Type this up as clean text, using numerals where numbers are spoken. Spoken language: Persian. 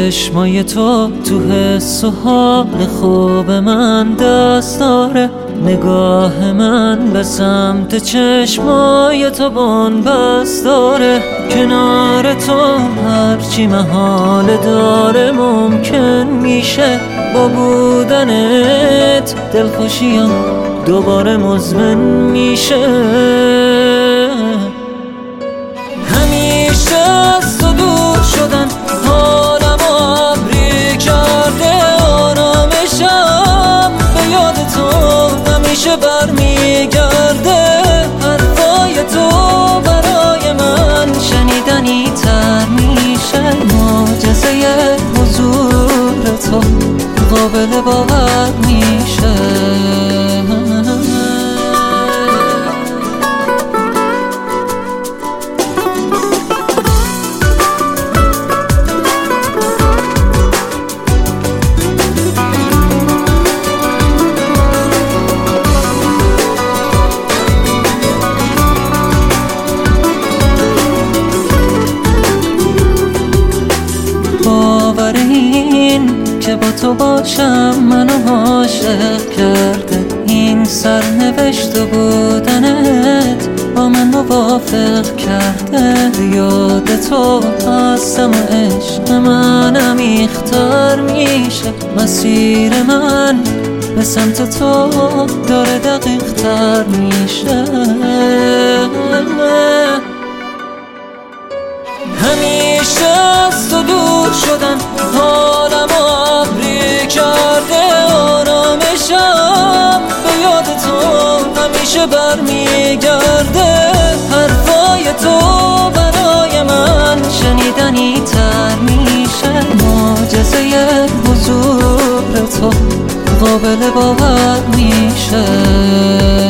چشمای تو حس و حال خوب من دست داره. نگاه من به سمت چشمای تو بن‌بست داره. کنار تو هرچی محال داره ممکن میشه. با بودنت دلخوشیم دوباره مزمن میشه. همیشه از تو دور شدن حالم ابری کرده. آرامشم به یاد تو همیشه برمیگرده. حرفای تو برای من شنیدنی تر میشه. معجزه حضور تو قابل باور میشه. باور این که با تو باشم منو عاشق کرده. این سرنوشت و بودنت با من موافق کرده. یاد تو هستم و عشق من عمیق‌تر میشه. مسیر من به سمت تو داره دقیق‌تر میشه. همیشه از تو دور شدن حالم ابری کرده. آرامشم به یاد تو همیشه برمیگرده. حرفای تو برای من شنیدنی تر میشه. معجزه حضور تو قابل باور میشه.